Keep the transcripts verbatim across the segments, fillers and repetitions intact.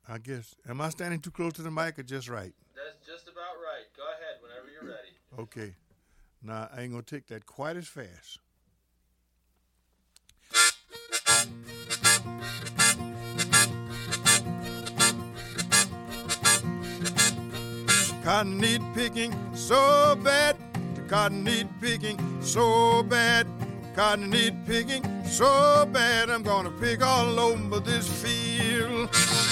I guess. Am I standing too close to the mic or just right? That's just about right. Go ahead whenever you're ready. Okay. Now, I ain't going to take that quite as fast. Cotton need picking so bad. The cotton need picking so bad. Cotton need picking so bad. I'm gonna pick all over this field.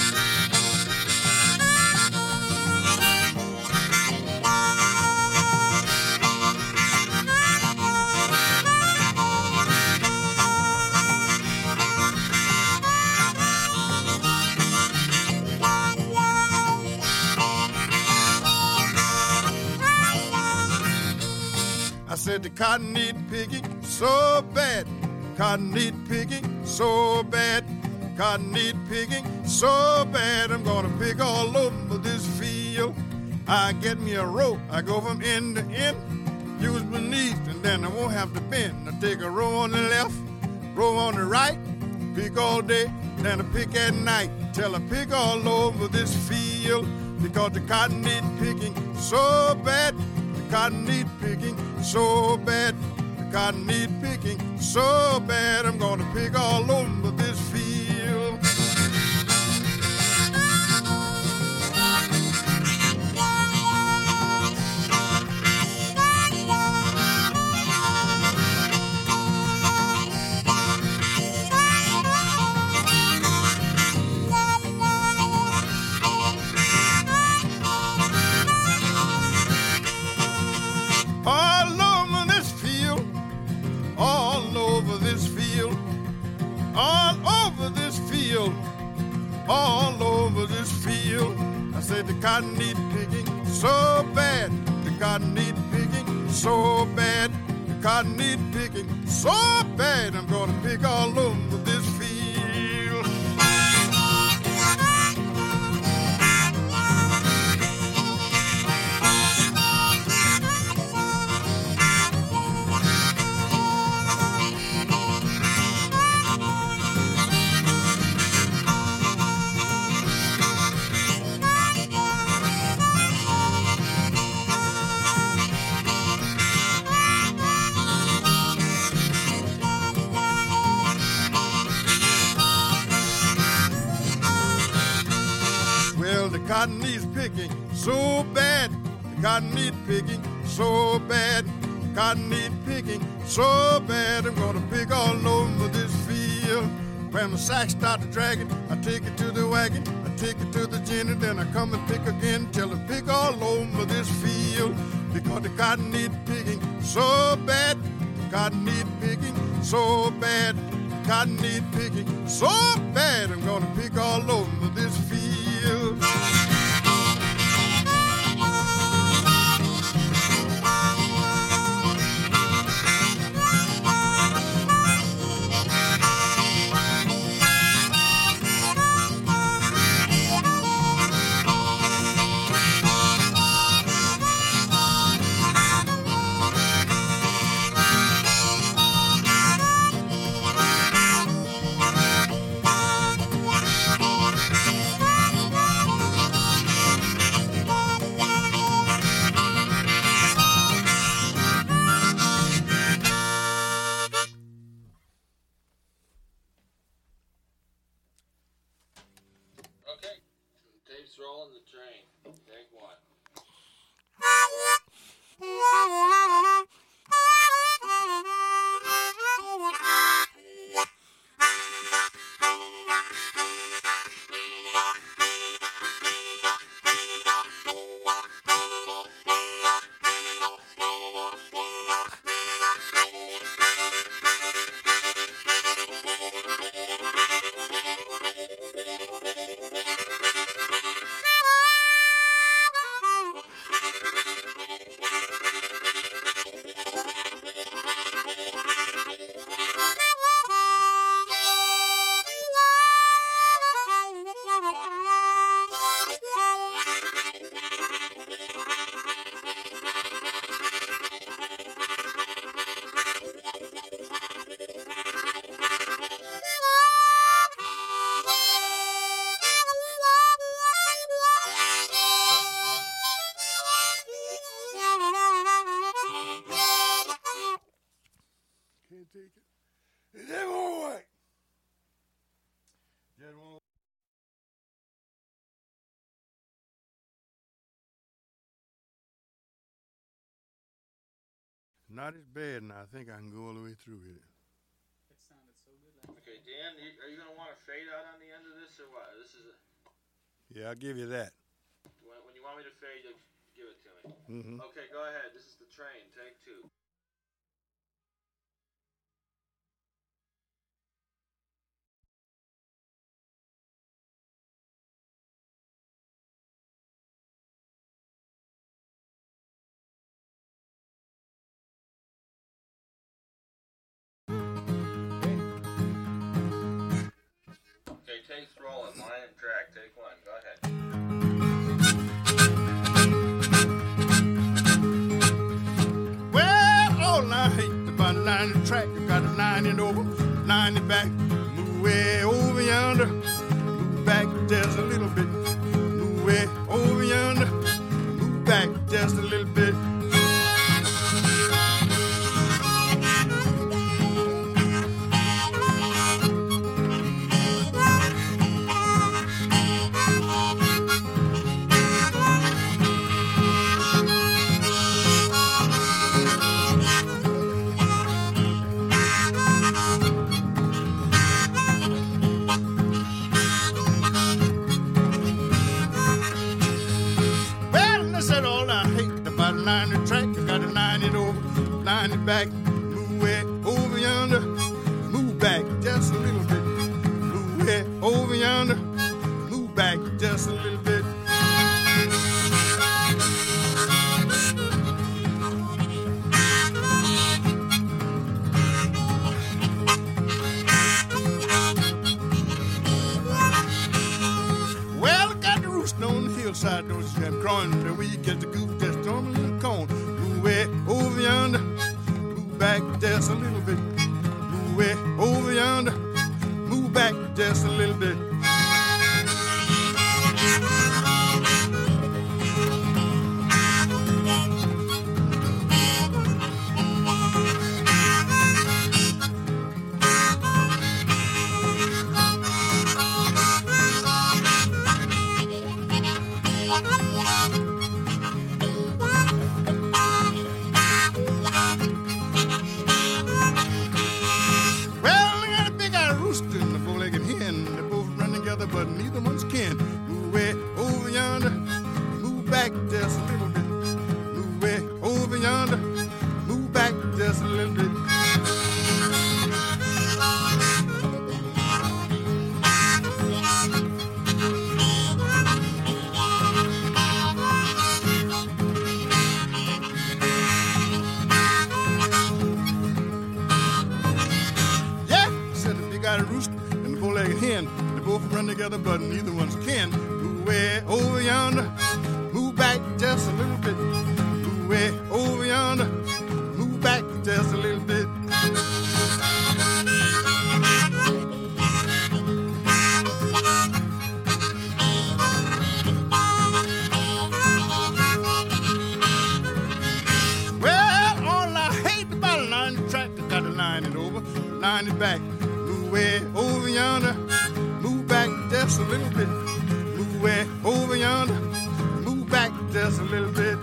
I said the cotton need picking so bad. Cotton need picking so bad. Cotton need picking so bad. I'm gonna pick all over this field. I get me a rope. I go from end to end. Use beneath and then I won't have to bend. I take a row on the left, row on the right. Pick all day, then I pick at night. Till I pick all over this field. Because the cotton need picking so bad. Cotton need picking so bad. The cotton need picking so bad. I'm gonna pick all over this field. All over this field, all over this field, all over this field, all over this field. I said the cotton need picking so bad, the cotton need picking so bad, the cotton need picking so bad. I'm gonna pick all over this field. Well, the cotton needs picking so bad. The cotton need picking so bad. Cotton need picking so bad. I'm gonna pick all over this field. When the sack start to drag it, I take it to the wagon. I take it to the gin, then I come and pick again till I pick all over this field. Because the cotton need picking so bad. The cotton need picking so bad. The cotton need picking so bad. I'm gonna pick all over this field. Okay, tape's rolling the train. Take one. That won't work. That won't. Not as bad, and I think I can go all the way through with it. It sounded so good. Last Okay, Dan, you- are you gonna want to fade out on the end of this or what? This is a, Yeah, I'll give you that. when, when you want me to fade, you give it to me. Mm-hmm. Okay, go ahead. This is the train. Take two. Okay, takes rolling. Line and track. Take one. Go ahead. Well, all I hate about a ninety track, I got a ninety over, ninety back, move way over yonder, move back just a little bit, move way over yonder, move back just a little bit. ninety track, I got a ninety over, ninety back, move way over yonder, move back just a little bit, move way over yonder, move back just a little bit. Well, I got the rooster on the hillside, those them crawling the week as the goose just storm a little cone. Move way over yonder, move back just a little bit. Move way over yonder, move back just a little bit. But neither one's kin. Move way over yonder, move back just a little bit. Move way over yonder, move back just a little bit. Yeah, said if you got a rooster and a bow-legged hen, both run together, but neither one's kin. Move way over yonder, move back just a little bit. Move way over yonder, move back just a little bit. Well, all I hate about a ninety track, I got a ninety over, ninety back. Move way over yonder, move back just a little bit. Move way over yonder, move back just a little bit.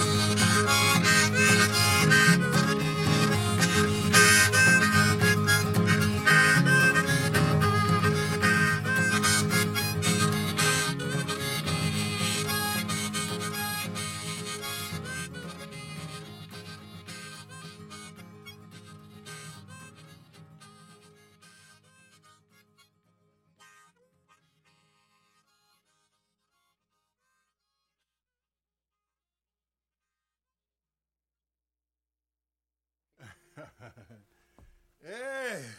Hey.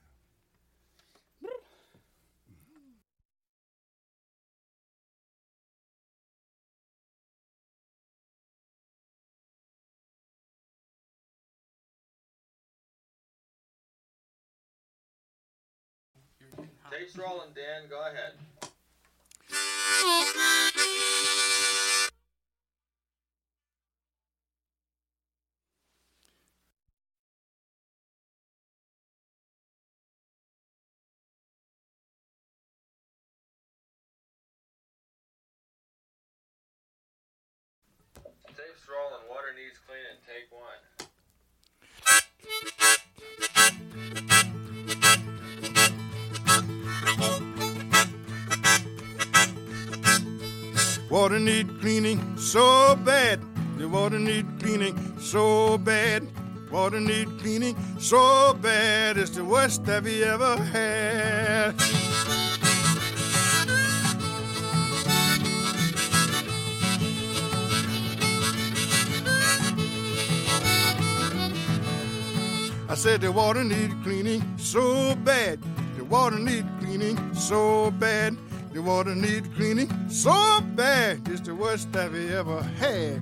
Takes rolling, Dan. Go ahead. Lights rolling. Water needs cleaning. Take one. Water need cleaning so bad. The water need cleaning so bad. Water need cleaning so bad. It's the worst that we ever had. I said the water need cleaning so bad. The water need cleaning so bad. The water need cleaning so bad. It's the worst that we ever had.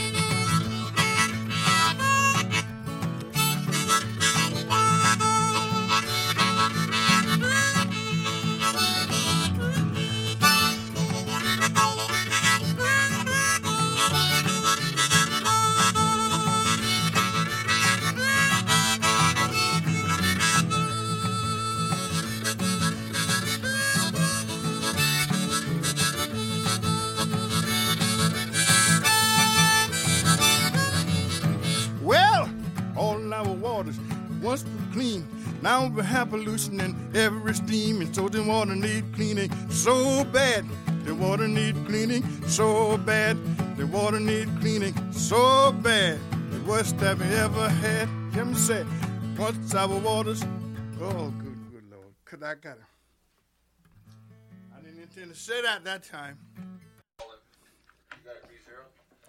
Once were clean, now we have pollution in every steam, and so the water need cleaning so bad. The water need cleaning so bad. The water need cleaning so bad. The worst that we ever had. Hear me say, once our waters. Oh, good, good Lord. Cause I got it. I didn't intend to say that that time. You got it, B zero?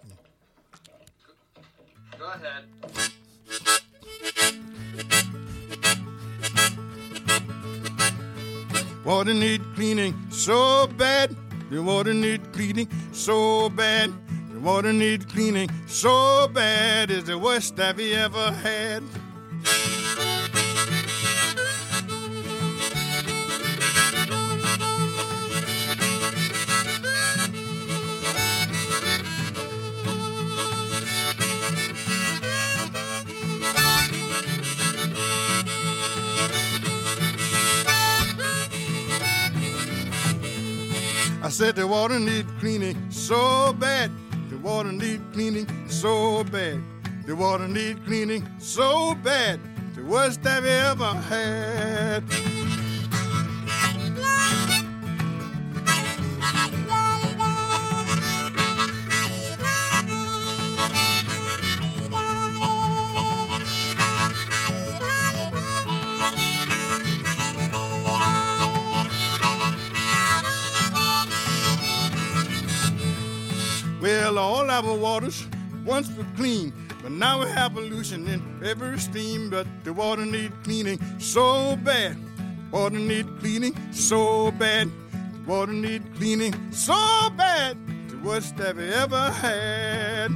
Go ahead. Water need cleaning so bad. The water need cleaning so bad. The water need cleaning so bad. It's the worst that we ever had. I said the water need cleaning so bad. The water need cleaning so bad. The water need cleaning so bad. The worst that we ever had. Well, all our waters once were clean, but now we have pollution in every stream. But the water need cleaning so bad. Water need cleaning so bad. The water need cleaning so bad. The worst that we ever had.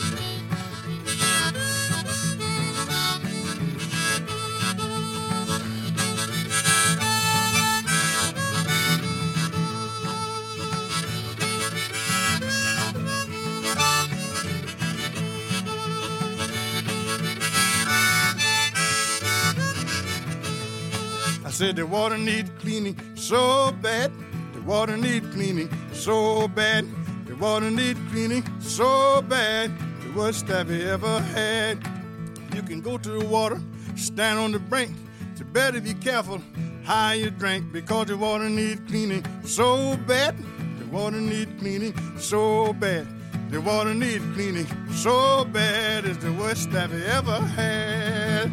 I said the water need cleaning so bad. The water need cleaning so bad. The water need cleaning so bad. The worst that we ever had. You can go to the water, stand on the brink. You better be careful how you drink, because the water need cleaning so bad. The water need cleaning so bad. The water need cleaning so bad. It's the worst that we ever had.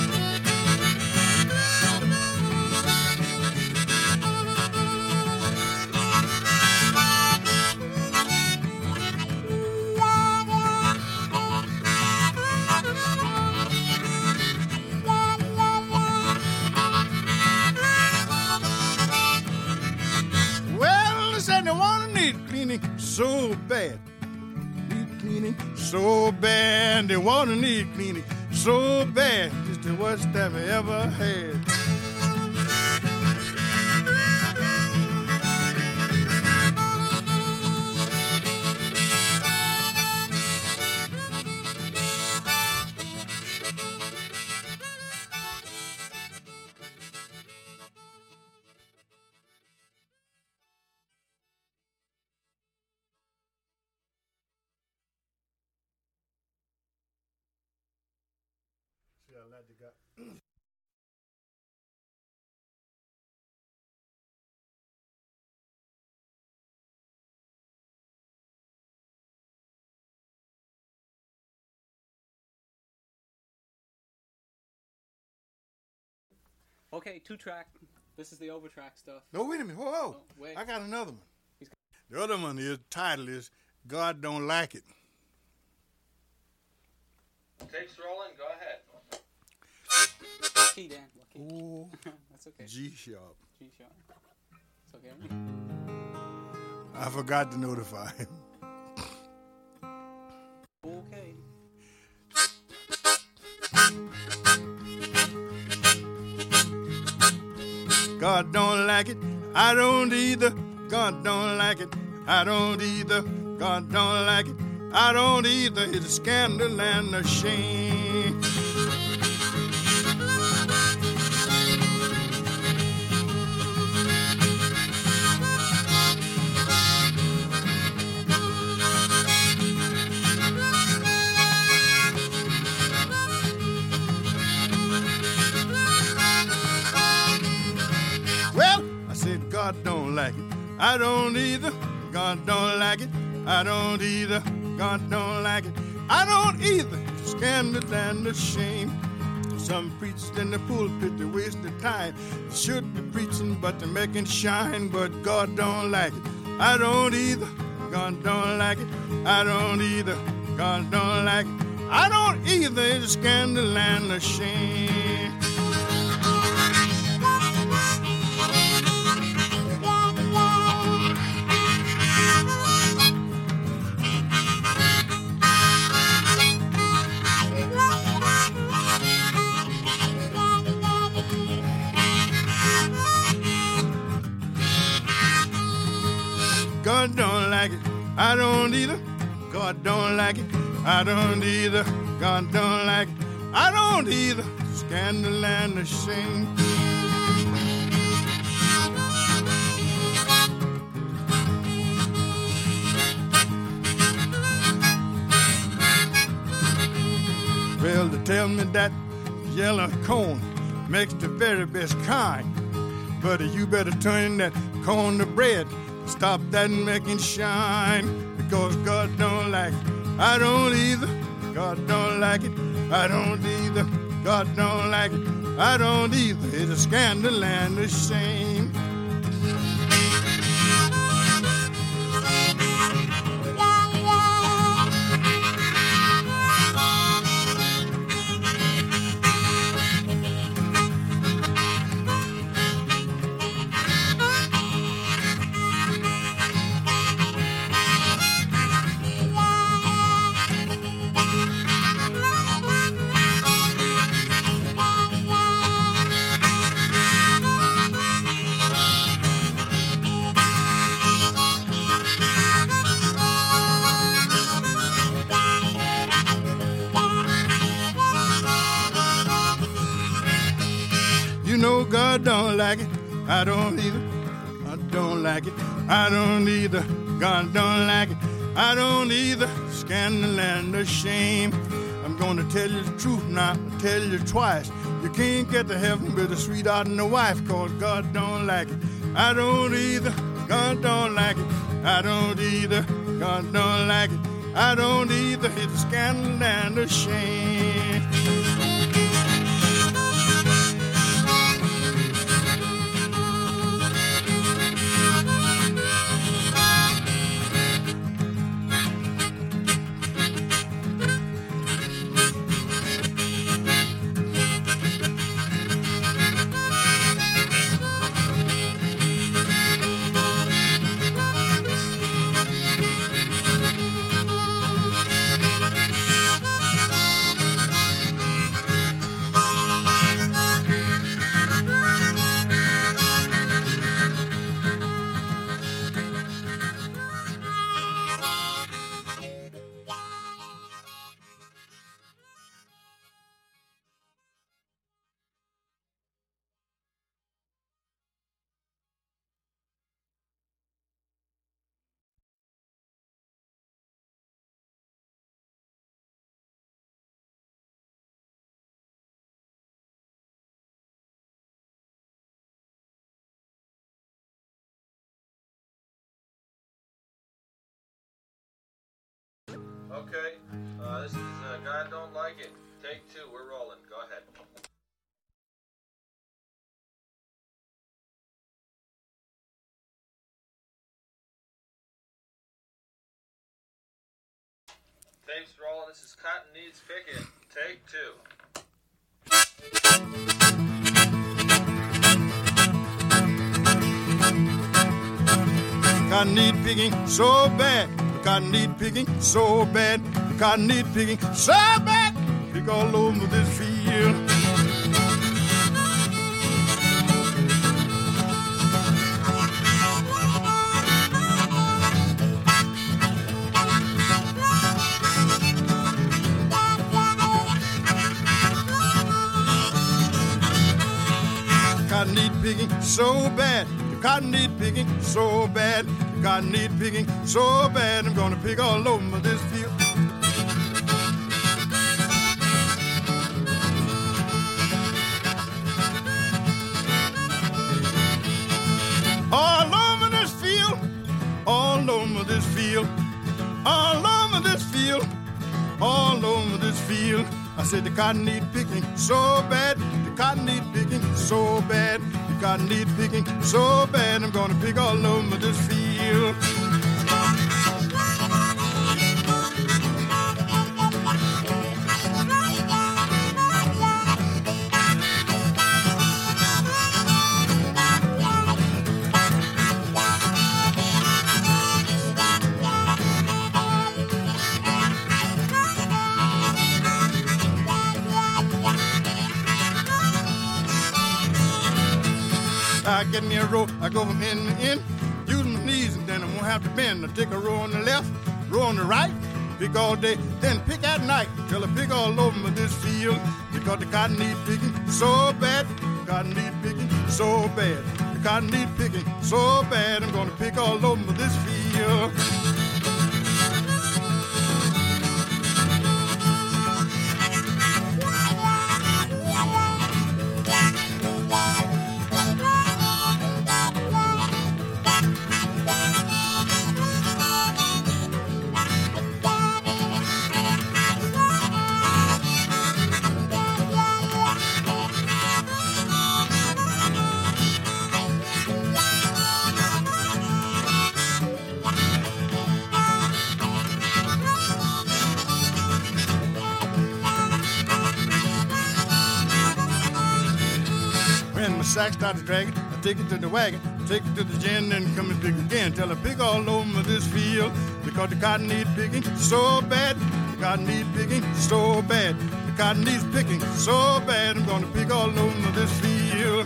And the water need cleaning so bad. Need cleaning so bad. The water need cleaning so bad. It's the worst that we ever had. glad you got. Okay, two track. This is the overtrack stuff. No, wait a minute. Whoa, whoa. Oh, wait. I got another one. The other one is title is God Don't Like It. Takes rolling. Go ahead. Key, Dan. Lucky. Ooh, That's okay. G sharp. G sharp. It's okay. I forgot to notify him. Okay. God don't like it. I don't either. God don't like it. I don't either. God don't like it. I don't either. It's a scandal and a shame. Well, I said God don't like it. I don't either. God don't like it. I don't either. God don't like it. I don't either. It's a scandal and a shame. Some preachers in the pulpit, they waste their time. They should be preaching, but they're making shine. But God don't like it. I don't either. God don't like it. I don't either. God don't like it. I don't either. It's a scandal and a shame. God don't like it. I don't either. God don't like it. I don't either. God don't like it. I don't either. Scandal and a shame. Well, they tell me that yellow corn makes the very best kind. But you better turn that corn to bread. Stop that making shine, because God don't like it. I don't either. God don't like it. I don't either. God don't like it. I don't either. It's a scandal and a shame. You know God don't like it. I don't either. I don't like it. I don't either. God don't like it. I don't either. Scandal and a shame. I'm gonna tell you the truth now. I'll tell you twice. You can't get to heaven with a sweetheart and a wife, cause God don't like it. I don't either. God don't like it. I don't either. God don't like it. I don't either. It's a scandal and a shame. Okay, uh, this is uh, God Don't Like It. Take two, we're rolling. Go ahead. Tape's rolling. This is Cotton Needs Picking. Take two. Cotton need picking so bad. Cotton need picking so bad. Cotton need picking so bad. Pick all over this field. Cotton need picking so bad. The cotton need picking so bad. The cotton need picking so bad. I'm gonna pick all over this field. All over this field. All over this field. All over this field. All over this field. I said the cotton need picking so bad. The cotton need picking so bad. The cotton need picking so bad. I'm gonna pick all over this field. I get me a rope, I go from end to end, using my knees, and then I won't have to bend. I take a row on the left, row on the right, pick all day, then pick at night, till I pick all over this field, because the cotton need picking so bad, the cotton need picking so bad, the cotton need picking so bad, I'm gonna pick all over this field. When my sack starts dragging, I take it to the wagon, take it to the gin, and come and pick again till I pick all over this field. Because the cotton need picking so bad, the cotton need picking so bad, the cotton needs picking so bad, I'm gonna pick all over this field.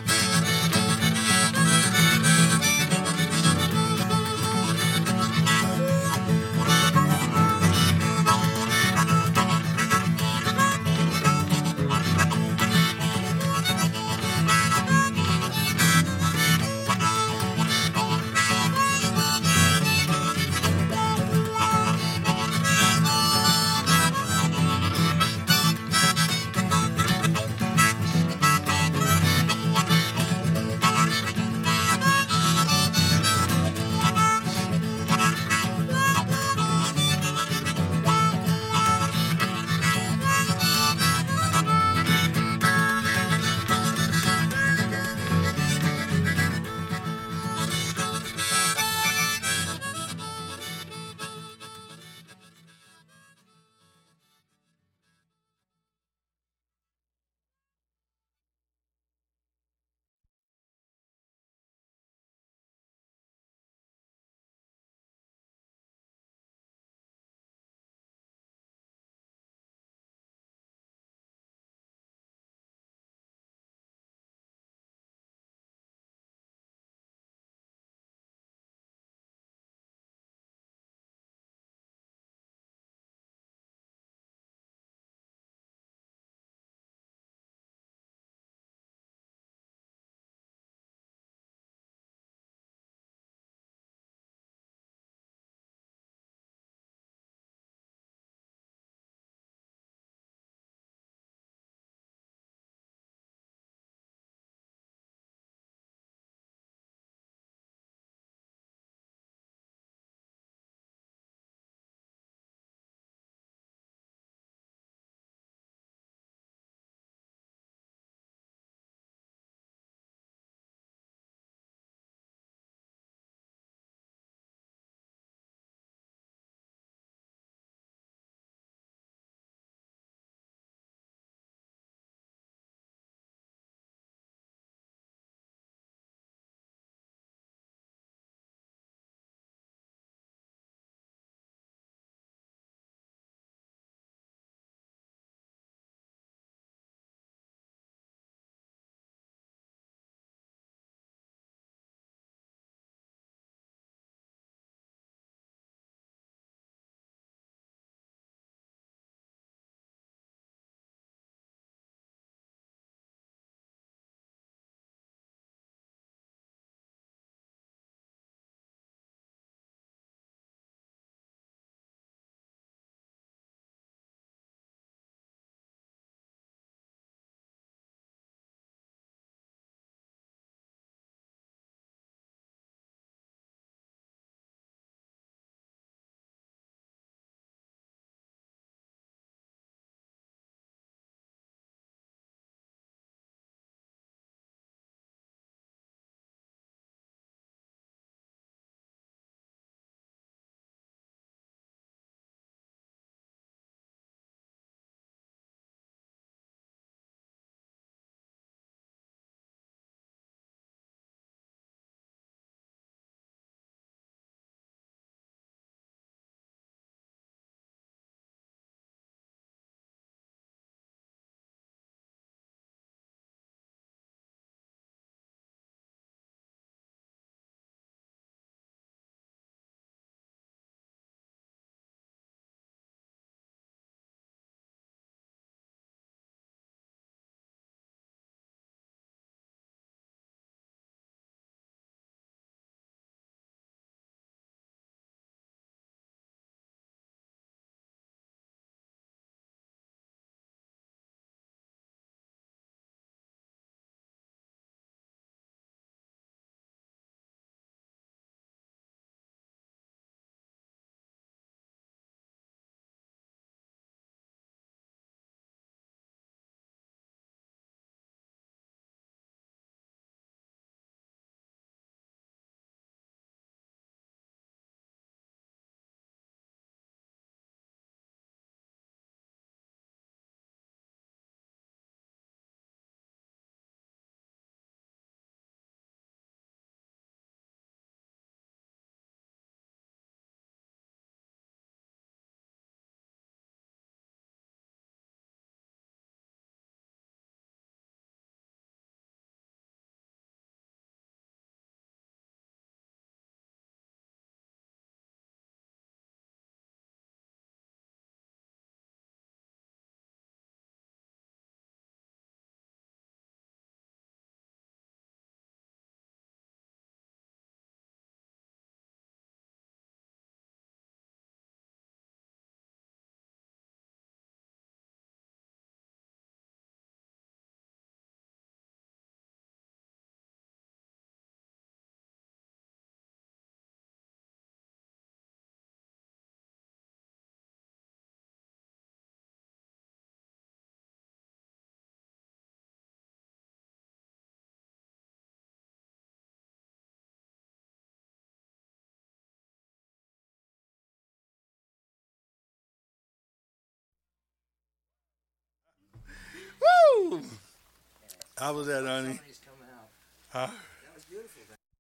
Woo! How was that, honey? Somebody's coming out. Huh? That was beautiful.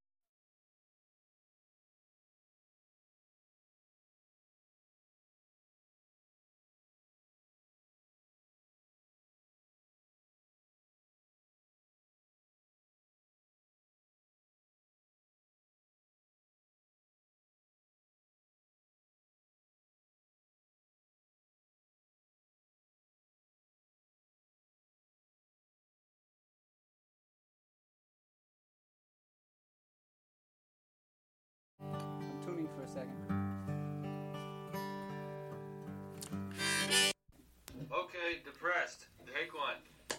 I'm tuning for a second. Okay, depressed. Take one.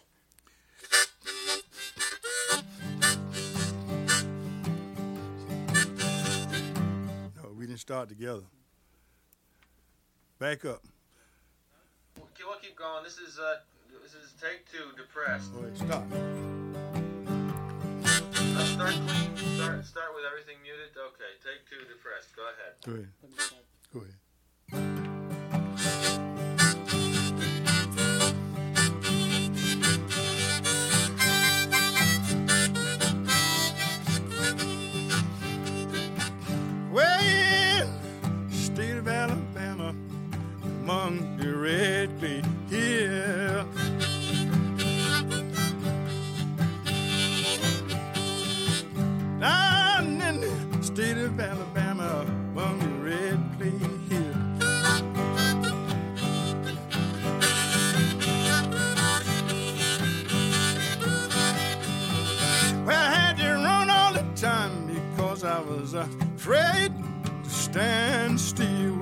No, we didn't start together. Back up. We'll keep, we'll keep going. This is uh, this is take two. Depressed. Wait, stop. Uh, start clean. Start start with everything muted. Okay, take two. Depressed. Go ahead. Go ahead. Let me start. Go ahead. Well, state of Alabama, among the red clay hill. Down in the state of Alabama, among the red clay hill. Well, I had to run all the time because I was afraid to stand still.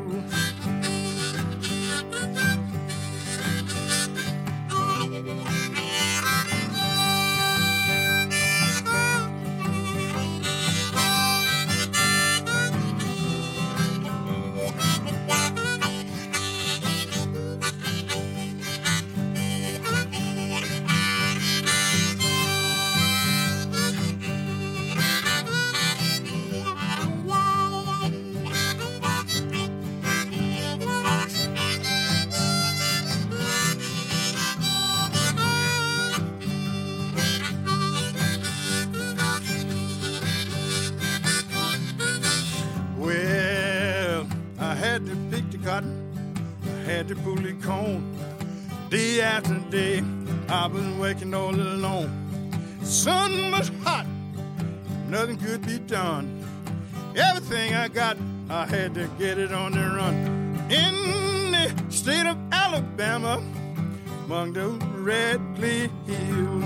Well, I had to pick the cotton, I had to pull the corn. Day after day, I was working all alone. Sun was hot, nothing could be done. Everything I got, I had to get it on the run. In the state of Alabama, among the red clay hills.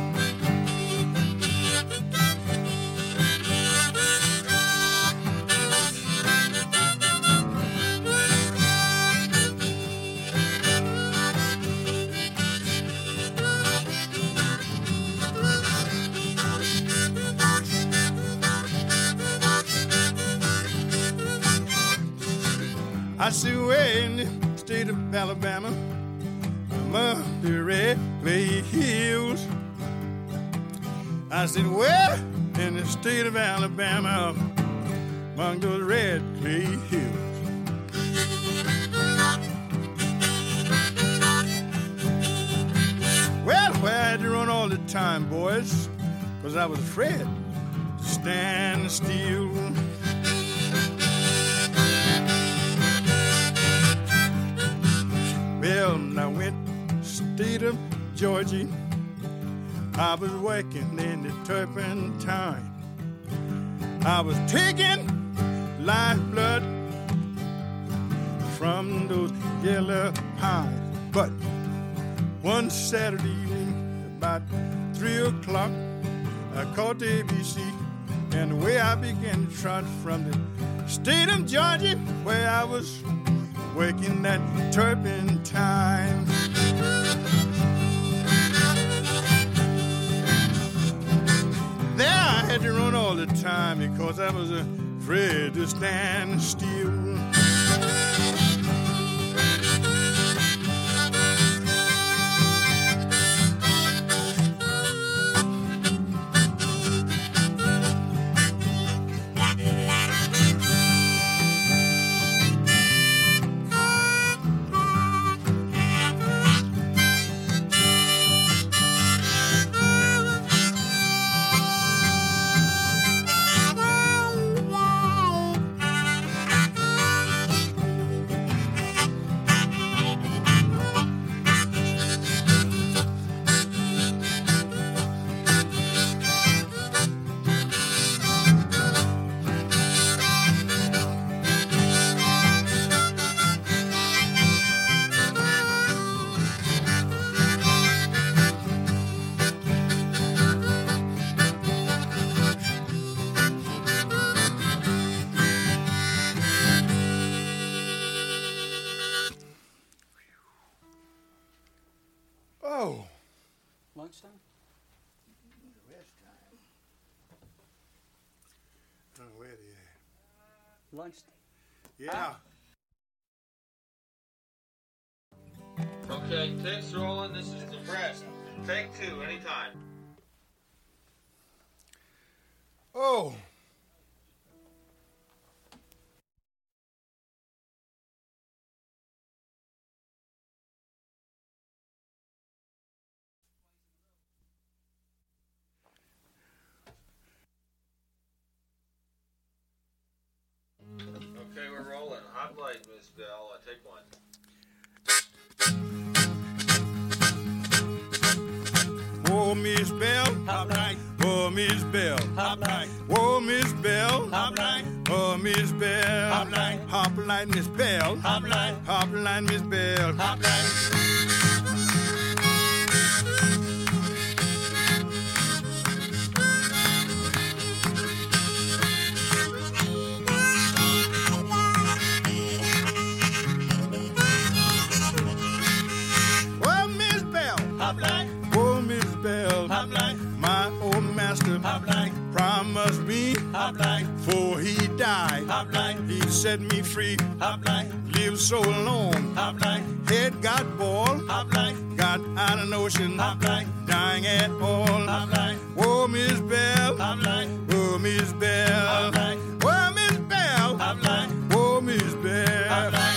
I see way in the state of Alabama, among the red clay hills. I said, where in the state of Alabama, among those red clay hills. Well, where I had to run all the time, boys, because I was afraid to stand still. Well, I went state of Georgia. I was working in the turpentine. I was taking lifeblood from those yellow pines. But one Saturday evening, about three o'clock, I caught the A B C, and the way I began to trot from the state of Georgia, where I was working that turpentine. There I had to run all the time because I was afraid to stand still. where they at? Lunch. Yeah. Okay, takes rolling. This is the breast. Take two, anytime. Oh. Okay, we're rolling. Hot light, Miss Bell. Uh, take one. Oh, Miss Bell. Hop light, Oh, Miss Bell. hop light, Oh, Miss Bell. hop light, Oh, Miss Bell. Hop light. Hop light, Miss Bell. hop light, Hop light, Miss Bell. hop light. Oh, Miss Bell. Hop light, Oh, Miss Bell. hop light, My old master hop light, promised me hop light, before he died. hop light, He'd set me free. hop light, Lived so long. hop light, Head got bald. hop light, Got out of notion. hop light, Dying at all. hop light, Oh, Miss Bell. hop light, Oh, Miss Bell. hop light, Oh, Miss Bell. hop light, Oh, Miss hop Bell. light.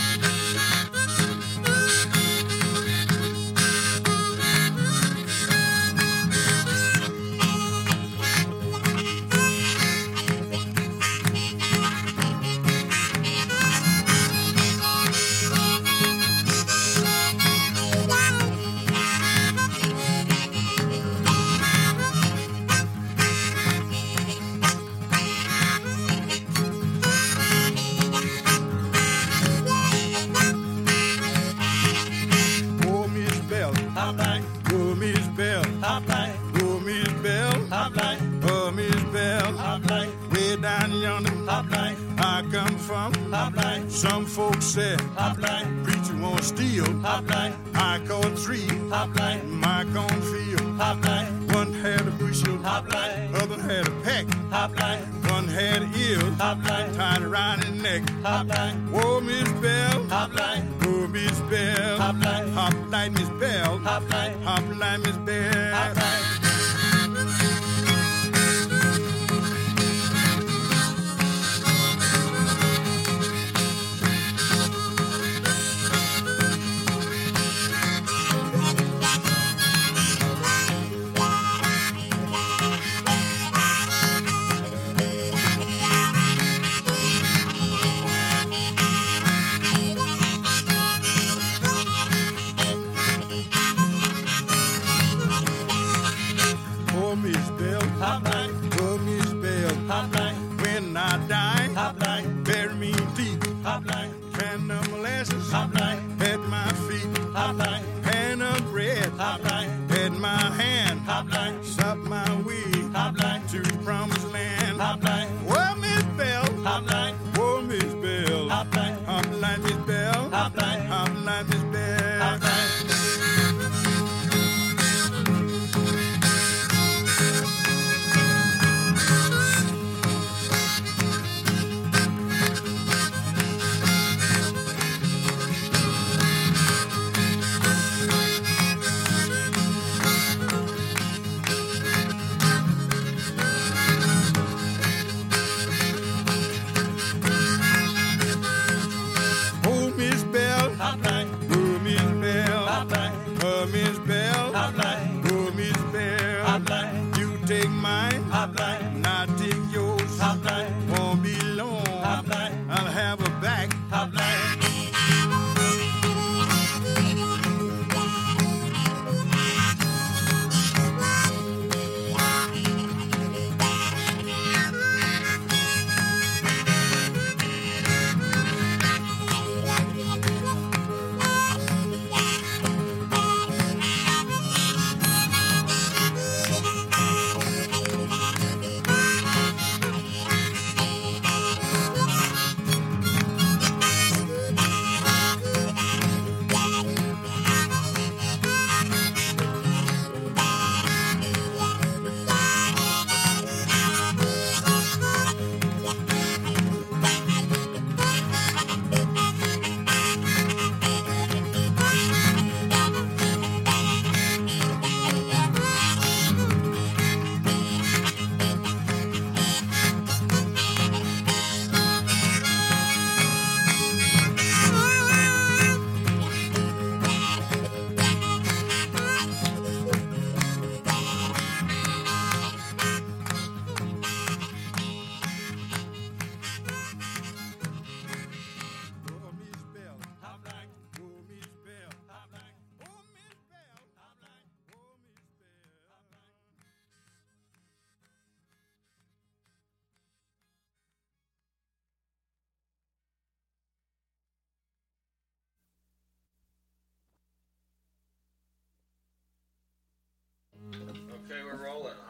Oh, Miss Bell. Hop light, Oh, Miss Bell. hop light, Oh, Miss Bell. hop light, Oh, Miss Bell. hop light, Way down yonder, hop light, I come from. hop light, Some folks say hop light, preacher won't steal. hop light, I caught three hop light, in my cornfield. hop light, One had a bushel, hop light, other had a peck. hop light, One had ears hop light, tied around his neck. hop light, Oh, Miss Bell. hop light, Oh, Miss Bell. hop light, Hop light, Miss Bell. hop light, Hop light, Miss Bell. hop light. Oh, Miss Bell. Hop light, Oh, Miss Bell. hop light, When I die, hop light, bury me deep. hop light, Can of molasses hop light, at my feet. hop light, Pan of bread hop light, at my hand. hop light, Stop my way hop light, to promised land. hop light, Oh, Miss Bell. hop light, Oh, Miss Bell. hop light, Hop light, Miss Bell. hop light, Hop light, Miss Bell. hop light.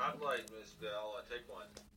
Spotlight, Miss Bell. Uh, take one.